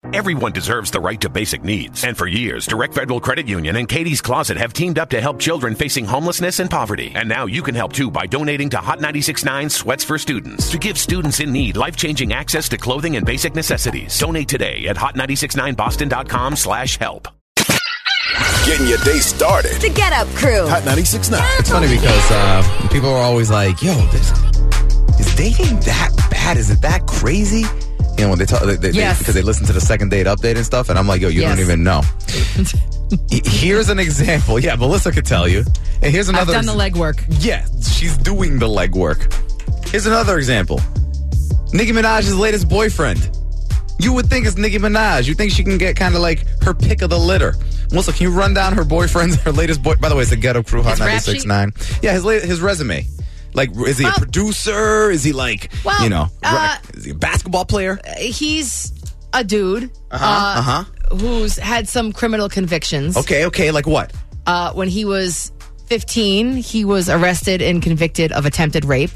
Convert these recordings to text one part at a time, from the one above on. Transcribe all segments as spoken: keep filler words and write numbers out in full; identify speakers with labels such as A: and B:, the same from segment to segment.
A: Everyone deserves the right to basic needs. And for years, Direct Federal Credit Union and Katie's Closet have teamed up to help children facing homelessness and poverty. And now you can help too by donating to Hot ninety-six point nine Sweats for Students to give students in need life-changing access to clothing and basic necessities. Donate today at hot nine six nine boston dot com slash help.
B: Getting your day started.
C: The Get Up Crew.
B: Hot ninety-six point nine.
D: It's funny because uh, people are always like, yo, this, is dating that bad? Is it that crazy? You know, when they talk, they, they,
C: yes.
D: because they listen to the second date update and stuff, and I'm like, yo, you
C: yes.
D: don't even know. Here's an example. Yeah, Melissa could tell you. And here's another.
C: I've done the legwork.
D: Yeah, she's doing the legwork. Here's another example. Nicki Minaj's latest boyfriend. You would think it's Nicki Minaj. You think she can get kind of like her pick of the litter. Melissa, can you run down her boyfriend's, her latest boy? By the way, it's the Get Up Crew, Hot ninety-six point nine. Yeah, his la- his resume. Like, is he well, a producer? Is he like,
C: well,
D: you know,
C: uh,
D: is he a basketball player?
C: He's a dude
D: uh-huh,
C: uh,
D: uh-huh.
C: who's had some criminal convictions.
D: Okay, okay, like what?
C: Uh, when he was fifteen, he was arrested and convicted of attempted rape.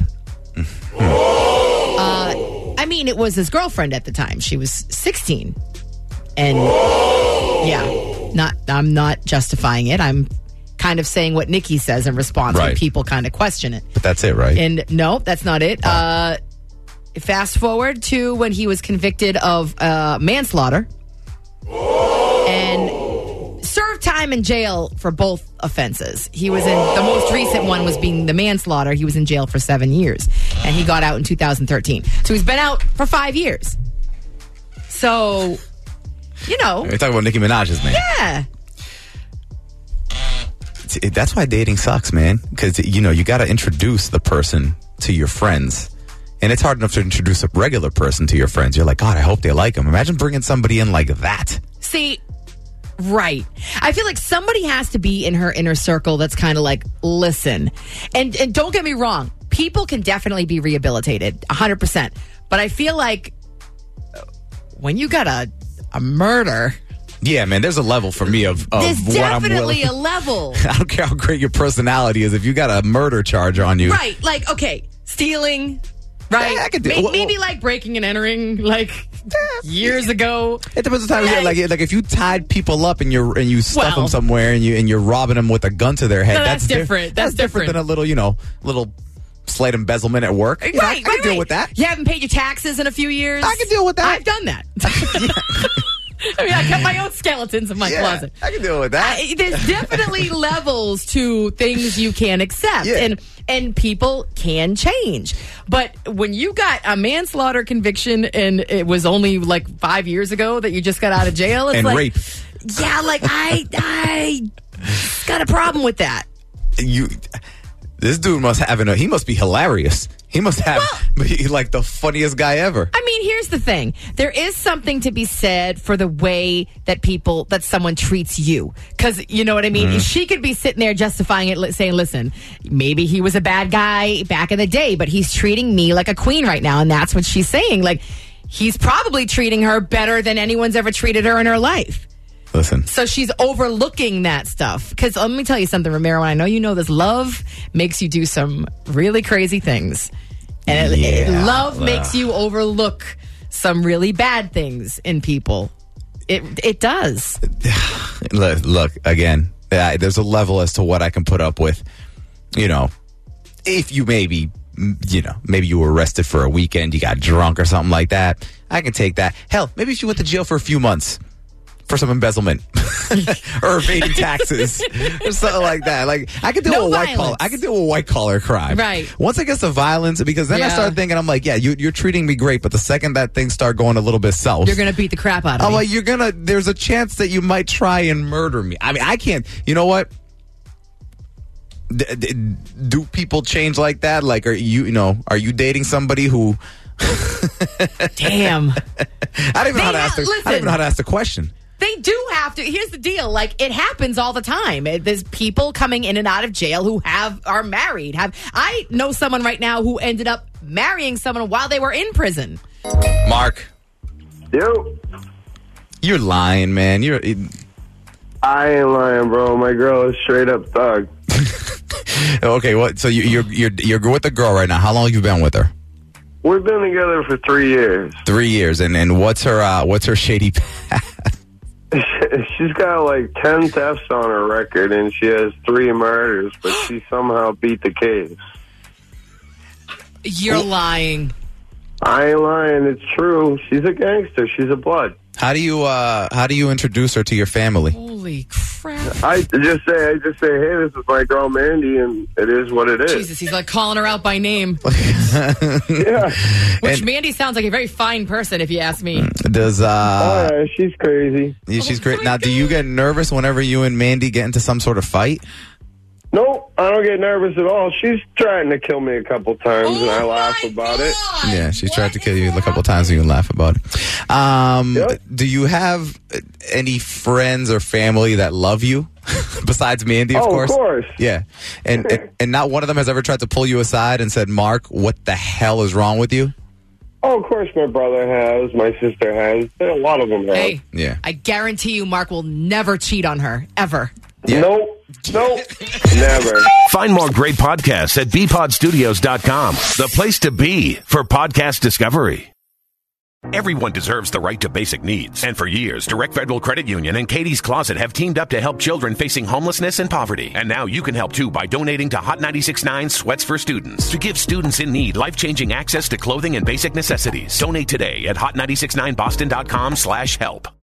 C: uh, I mean, it was his girlfriend at the time. She was sixteen. And, yeah, not. I'm not justifying it. I'm kind of saying what Nikki says in response
D: right.
C: when people kind of question it.
D: But that's it, right?
C: And no, that's not it. Oh. Uh, fast forward to when he was convicted of uh, manslaughter and served time in jail for both offenses. He was in, the most recent one was being the manslaughter. He was in jail for seven years and he got out in two thousand thirteen. So he's been out for five years. So, you know.
D: You're talking about Nicki Minaj's man.
C: Yeah.
D: That's why dating sucks, man. Because, you know, you got to introduce the person to your friends. And it's hard enough to introduce a regular person to your friends. You're like, God, I hope they like him. Imagine bringing somebody in like that.
C: See, right. I feel like somebody has to be in her inner circle that's kind of like, listen. And, and don't get me wrong. People can definitely be rehabilitated, one hundred percent. But I feel like when you got a, a murder...
D: Yeah, man, there's a level for me of, of
C: There's
D: what I'm willing.
C: definitely a level.
D: I don't care how great your personality is. If you got a murder charge on you.
C: Right, like, okay, stealing, right?
D: Yeah, I could do
C: Ma-
D: well,
C: Maybe
D: well,
C: like breaking and entering, like, years ago.
D: It depends on the time.
C: Right.
D: Like, like if you tied people up and you're and you stuff
C: Well,
D: them somewhere and you and you're robbing them with a gun to their head.
C: No,
D: that's
C: that's different.
D: Diff-
C: That's
D: that's different
C: different.
D: than a little, you know, little slight embezzlement at work. You know,
C: Right,
D: I, I
C: right,
D: can deal
C: right.
D: with that.
C: You haven't paid your taxes in a few years.
D: I can deal with that.
C: I've done that. I mean, I kept my own skeletons in my
D: yeah,
C: closet.
D: I can deal with that.
C: I, there's definitely levels to things you can accept,
D: Yeah.
C: and and people can change. But when you got a manslaughter conviction and it was only like five years ago that you just got out of jail, it's
D: and
C: like,
D: rape.
C: yeah, like I I got a problem with that.
D: You, this dude must have an, he must be hilarious. He must have
C: Well,
D: be like the funniest guy ever.
C: I mean, here's the thing. There is something to be said for the way that people, that someone treats you. Because, you know what I mean?
D: Mm-hmm.
C: She could be sitting there justifying it, li- saying, listen, maybe he was a bad guy back in the day, but he's treating me like a queen right now. And that's what she's saying. Like, he's probably treating her better than anyone's ever treated her in her life.
D: Listen.
C: So she's overlooking that stuff. Because let me tell you something, Romero, and I know you know this, love makes you do some really crazy things. And it,
D: Yeah,
C: it, love
D: well.
C: makes you overlook some really bad things in people. It it does.
D: Look, look again, uh, there's a level as to what I can put up with. You know, if you maybe, you know, maybe you were arrested for a weekend, you got drunk or something like that, I can take that. Hell, maybe if you went to jail for a few months for some embezzlement or evading taxes or something like that. Like, I could deal
C: No
D: with white
C: violence.
D: collar. I could deal with white collar crime.
C: Right.
D: Once it gets to violence, because then I
C: Yeah.
D: start thinking, I'm like, yeah, you, you're treating me great, but the second that things start going a little bit south,
C: You're going to beat the crap out of
D: I'm
C: me.
D: like, you're gonna, there's a chance that you might try and murder me. I mean, I can't, you know what? D- d- do people change like that? Like, are you, you know, are you dating somebody who,
C: Damn.
D: I don't even know how to
C: They
D: ask the,
C: ha-
D: I don't even know how to ask the question.
C: They do have to. Here's the deal. Like, it happens all the time. It, there's people coming in and out of jail who have are married. Have I know someone right now who ended up marrying someone while they were in prison.
D: Mark,
E: Yo,
D: you're lying, man. You're,
E: I ain't lying, bro. My girl is straight up thug.
D: okay, what, so you, you're, you're, you're with the girl right now. How long have you been with her?
E: We've been together for three years.
D: Three years, and, and what's her uh, what's her shady past?
E: She's got like ten thefts on her record, and she has three murders, but she somehow beat the case.
C: You're lying.
E: I ain't lying. It's true. She's a gangster. She's a blood.
D: How do you uh, how do you introduce her to your family?
C: Holy crap.
E: I just say, I just say, hey, this is my girl Mandy, and it is what it is.
C: Jesus, he's like calling her out by name.
E: Yeah.
C: Which
D: And-
C: Mandy sounds like a very fine person, if you ask me.
D: Does uh,
E: Oh, yeah, she's crazy.
D: yeah, she's
C: Oh
D: great.
C: my
D: Now, do you
C: God.
D: get nervous whenever you and Mandy get into some sort of fight?
E: Nope, I don't get nervous at all. She's trying to kill me a couple times, and I
C: Oh
E: laugh
C: my
E: about it.
C: God.
D: Yeah, she's
C: What
D: tried to kill you
C: is
D: a couple times and you laugh about it. Um,
E: Yep.
D: Do you have any friends or family that love you besides Mandy, of
E: Oh, of
D: course?
E: course.
D: Yeah. And, and and not one of them has ever tried to pull you aside and said, Mark, what the hell is wrong with you?
E: Oh, of course my brother has, my sister has. A lot of them have.
C: Hey,
D: Yeah.
C: I guarantee you Mark will never cheat on her, ever.
D: Yeah.
E: Nope, nope, never.
A: Find more great podcasts at b pod studios dot com, the place to be for podcast discovery. Everyone deserves the right to basic needs. And for years, Direct Federal Credit Union and Katie's Closet have teamed up to help children facing homelessness and poverty. And now you can help too by donating to Hot ninety-six point nine Sweats for Students to give students in need life-changing access to clothing and basic necessities. Donate today at hot nine six nine boston dot com slash help.